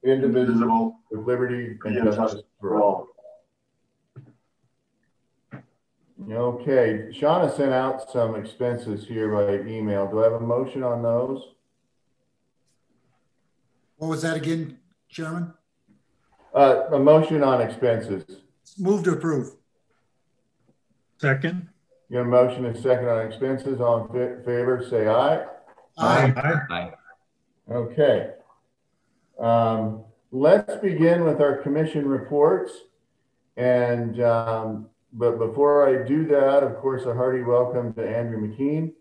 indivisible, with liberty and justice for all. Okay, Shauna sent out some expenses here by email. Do I have a motion on those? What was that again, Chairman? A motion on expenses. Move to approve. Second. You have a motion and second on expenses. All in favor, say aye. Aye. Aye. Okay. Let's begin with our commission reports. And but before I do that, of course, a hearty welcome to Andrew McKean.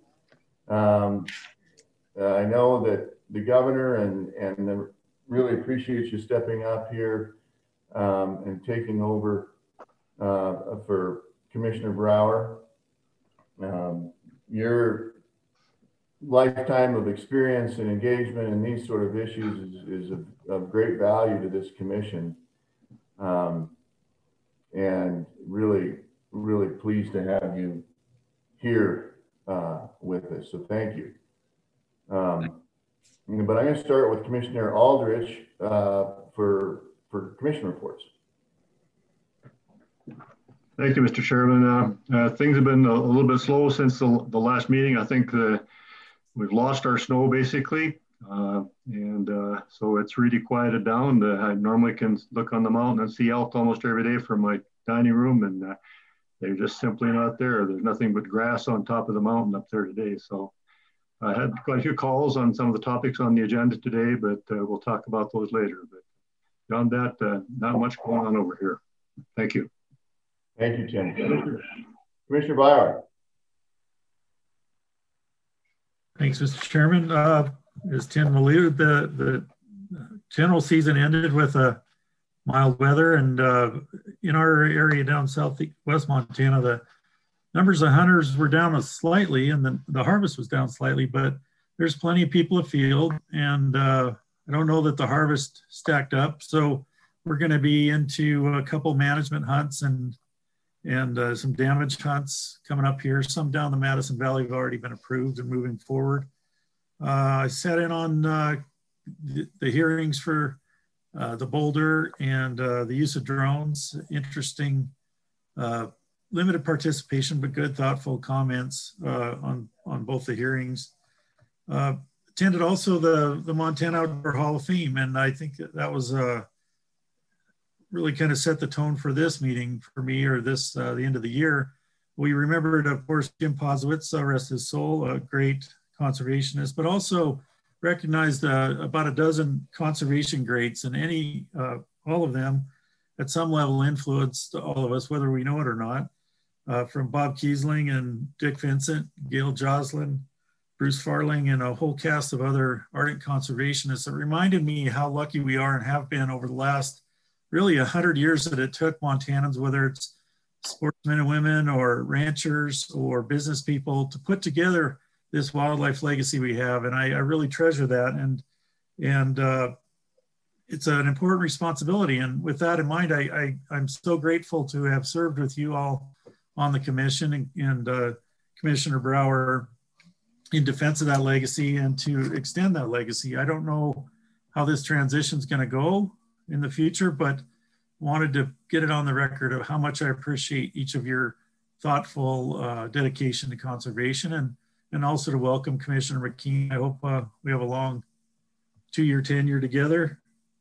I know that the governor and really appreciate you stepping up here and taking over for Commissioner Brower. Your lifetime of experience and engagement in these sort of issues is of great value to this commission. And really, really pleased to have you here with us. So thank you. But I'm going to start with Commissioner Aldrich for commission reports. Thank you, Mr. Chairman. Things have been a little bit slow since the last meeting. I think we've lost our snow basically. So it's really quieted down. I normally can look on the mountain and see elk almost every day from my dining room, and they're just simply not there. There's nothing but grass on top of the mountain up there today. So I had quite a few calls on some of the topics on the agenda today, but we'll talk about those later. But beyond that, not much going on over here. Thank you. Thank you, Tim. Commissioner Bauer. Thanks, Mr. Chairman. As Tim alluded, the general season ended with mild weather, and in our area down southwest Montana, the numbers of hunters were down slightly, and the harvest was down slightly, but there's plenty of people afield, and I don't know that the harvest stacked up. So we're going to be into a couple management hunts and some damage hunts coming up here. Some down the Madison Valley have already been approved and moving forward. I sat in on the hearings for the Boulder and the use of drones. Interesting, limited participation, but good, thoughtful comments on both the hearings. Attended also the Montana Outdoor Hall of Fame, and I think that was really kind of set the tone for this meeting for me, or this the end of the year. We remembered, of course, Jim Posowitz, rest his soul, a great conservationist, but also recognized about a dozen conservation greats, and all of them at some level influenced all of us, whether we know it or not, from Bob Kiesling and Dick Vincent, Gail Joslin, Bruce Farling, and a whole cast of other ardent conservationists. It reminded me how lucky we are and have been over the last really 100 years that it took Montanans, whether it's sportsmen and women or ranchers or business people, to put together this wildlife legacy we have. And I really treasure that. And it's an important responsibility. And with that in mind, I'm so grateful to have served with you all on the commission and Commissioner Brower in defense of that legacy and to extend that legacy. I don't know how this transition is going to go in the future, but wanted to get it on the record of how much I appreciate each of your thoughtful dedication to conservation, and also to welcome Commissioner McKean. I hope we have a long 2-year tenure together.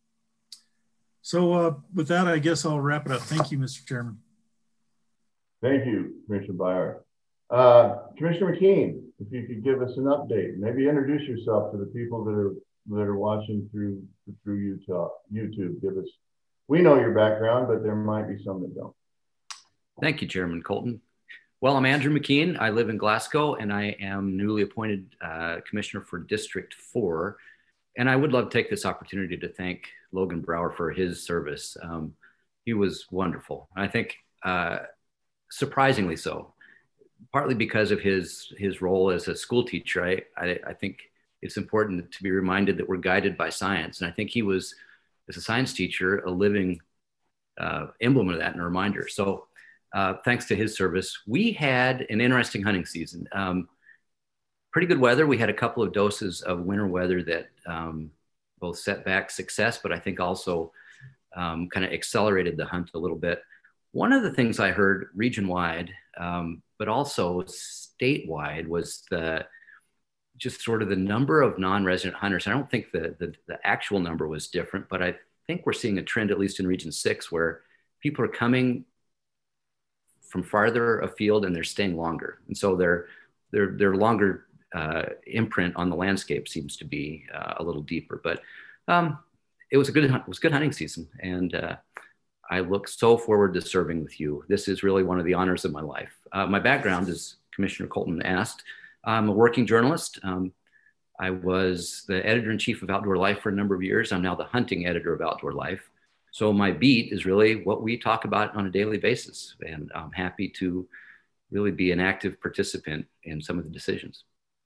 So with that, I guess I'll wrap it up. Thank you, Mr. Chairman. Thank you, Commissioner Bauer. Commissioner McKean, if you could give us an update, maybe introduce yourself to the people that are watching through YouTube. Give us, we know your background, but there might be some that don't. Thank you, Chairman Colton. Well, I'm Andrew McKean. I live in Glasgow, and I am newly appointed Commissioner for District 4. And I would love to take this opportunity to thank Logan Brower for his service. He was wonderful. I think surprisingly so, partly because of his role as a school teacher. I think it's important to be reminded that we're guided by science. And I think he was, as a science teacher, a living emblem of that and a reminder. So thanks to his service, we had an interesting hunting season. Pretty good weather. We had a couple of doses of winter weather that both set back success, but I think also kind of accelerated the hunt a little bit. One of the things I heard region-wide, but also statewide, was just sort of the number of non-resident hunters. I don't think the actual number was different, but I think we're seeing a trend, at least in Region 6, where people are coming from farther afield and they're staying longer. And so their longer imprint on the landscape seems to be a little deeper. But it was good hunting season, and I look so forward to serving with you. This is really one of the honors of my life. My background, as Commissioner Colton asked, I'm a working journalist. I was the editor-in-chief of Outdoor Life for a number of years. I'm now the hunting editor of Outdoor Life. So my beat is really what we talk about on a daily basis. And I'm happy to really be an active participant in some of the decisions.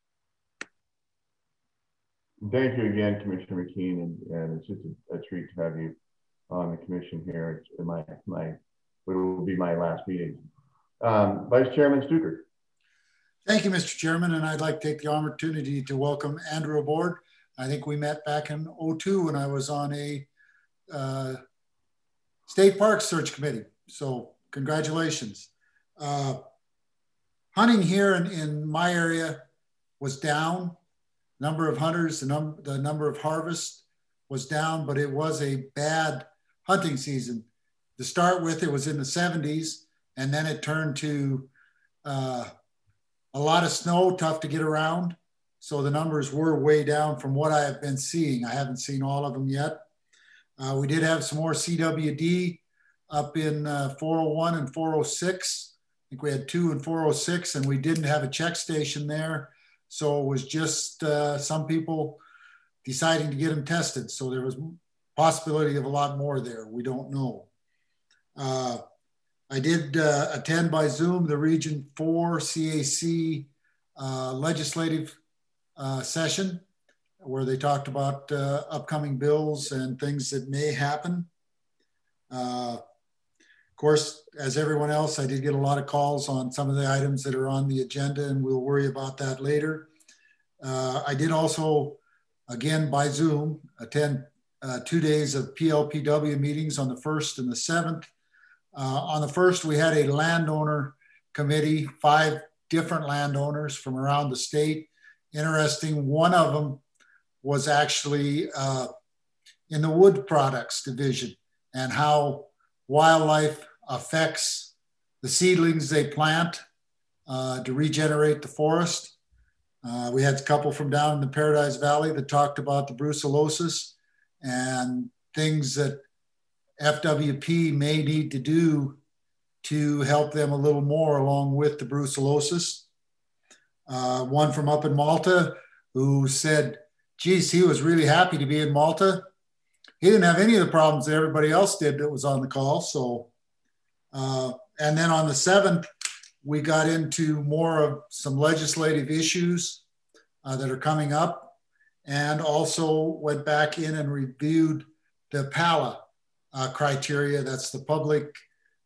Thank you again, Commissioner McKean, and it's just a treat to have you on the commission here. It's it will be my last meeting. Vice Chairman Stuker. Thank you, Mr. Chairman, and I'd like to take the opportunity to welcome Andrew aboard. I think we met back in 2002 when I was on a State Park Search Committee. So congratulations. Hunting here in my area was down. Number of hunters, the number of harvests was down, but it was a bad hunting season. To start with, it was in the 70s, and then it turned to a lot of snow, tough to get around. So the numbers were way down from what I have been seeing. I haven't seen all of them yet. We did have some more CWD up in 401 and 406. I think we had 2 and 406, and we didn't have a check station there. So it was just some people deciding to get them tested. So there was possibility of a lot more there. We don't know. I did attend by Zoom the Region 4 CAC legislative session where they talked about upcoming bills and things that may happen. Of course, as everyone else, I did get a lot of calls on some of the items that are on the agenda, and we'll worry about that later. I did also, again by Zoom, attend 2 days of PLPW meetings on the 1st and the 7th. On the 1st, we had a landowner committee, 5 different landowners from around the state. Interesting, one of them was actually in the wood products division and how wildlife affects the seedlings they plant to regenerate the forest. We had a couple from down in the Paradise Valley that talked about the brucellosis and things that FWP may need to do to help them a little more along with the brucellosis. One from up in Malta who said, geez, he was really happy to be in Malta. He didn't have any of the problems that everybody else did that was on the call. So, and then on the 7th, we got into more of some legislative issues that are coming up, and also went back in and reviewed the PALA criteria. That's the public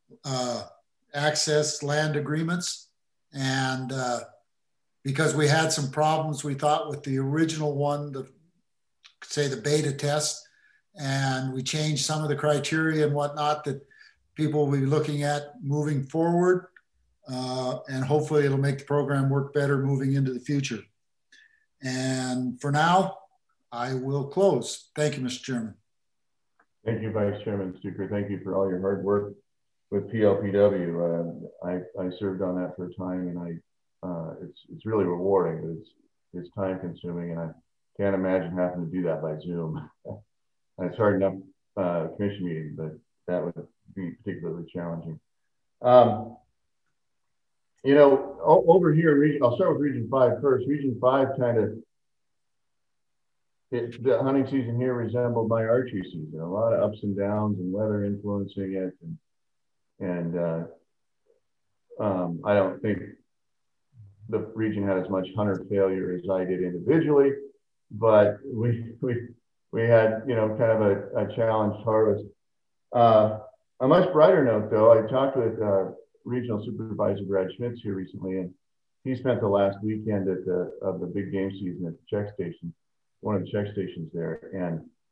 access land agreements. And because we had some problems, we thought with the original one, say the beta test, and we changed some of the criteria and whatnot that people will be looking at moving forward. And hopefully it'll make the program work better moving into the future. And for now, I will close. Thank you, Mr. Chairman. Thank you, Vice Chairman Stuker. Thank you for all your hard work with PLPW. I served on that for a time, and it's really rewarding, but it's time consuming, and I can't imagine having to do that by Zoom. It's hard enough commission meeting, but that would be particularly challenging. You know, over here, I'll start with Region 5 first. Region 5 kind of, the hunting season here resembled my archery season. A lot of ups and downs and weather influencing it. And I don't think the region had as much hunter failure as I did individually, but we had, you know, kind of a challenged harvest. On a much brighter note, though, I talked with Regional Supervisor Brad Schmitz here recently, and he spent the last weekend of the big game season at the check station, one of the check stations there. And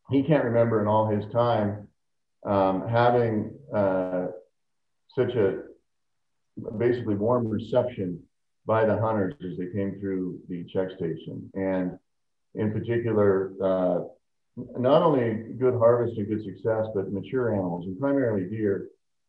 he can't remember in all his time having such a basically warm reception by the hunters as they came through the check station. And in particular, not only good harvest and good success, but mature animals, and primarily deer,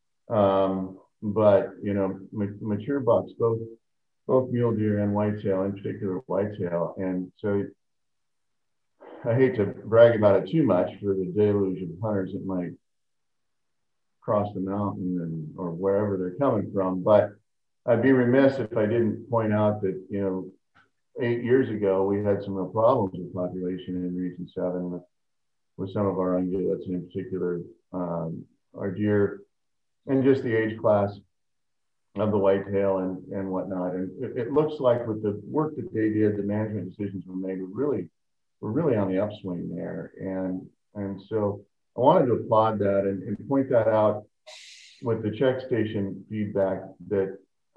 but mature bucks, both mule deer and whitetail, in particular whitetail. And so I hate to brag about it too much for the deluge of hunters that might cross the mountain or wherever they're coming from, but I'd be remiss if I didn't point out that 8 years ago we had some real problems with population in Region 7 with some of our ungulates, and in particular our deer, and just the age class of the whitetail and whatnot. And it looks like with the work that they did, the management decisions were made, we're really on the upswing there. And so I wanted to applaud that and point that out with the check station feedback that,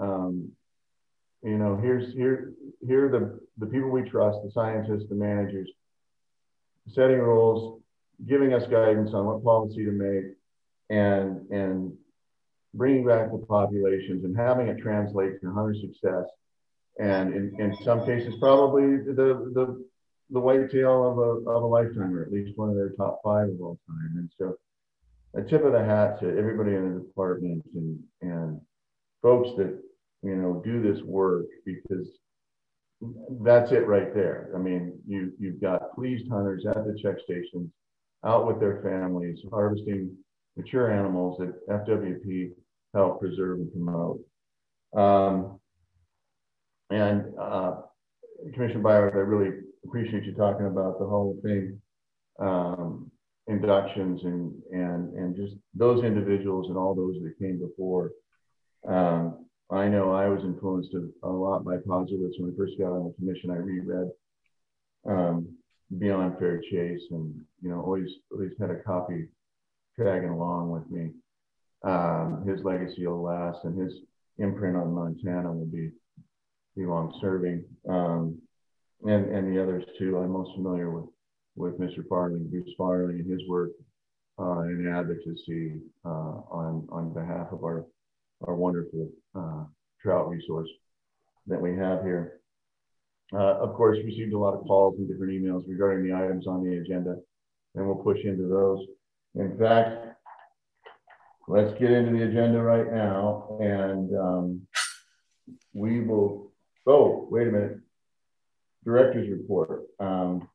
here are the people we trust, the scientists, the managers, setting rules, giving us guidance on what policy to make, and bringing back the populations and having it translate to hunter success. And in some cases, probably the whitetail of a lifetime, or at least one of their top 5 of all time. And so a tip of the hat to everybody in the department and folks that, do this work, because that's it right there. I mean, you've got pleased hunters at the check stations, out with their families, harvesting mature animals that FWP help preserve and promote. Commissioner Byard, I really appreciate you talking about the Hall of Fame inductions and just those individuals and all those that came before. I know I was influenced a lot by Posowitz when I first got on the commission. I reread Beyond Fair Chase, and always had a copy tagging along with me. His legacy will last, and his imprint on Montana will be long serving. And the others too. I'm most familiar with Mr. Farley, Bruce Farley, and his work in advocacy on behalf of our wonderful trout resource that we have here. Of course, received a lot of calls and different emails regarding the items on the agenda, and we'll push into those. In fact, let's get into the agenda right now, and we will, oh, wait a minute. Director's report.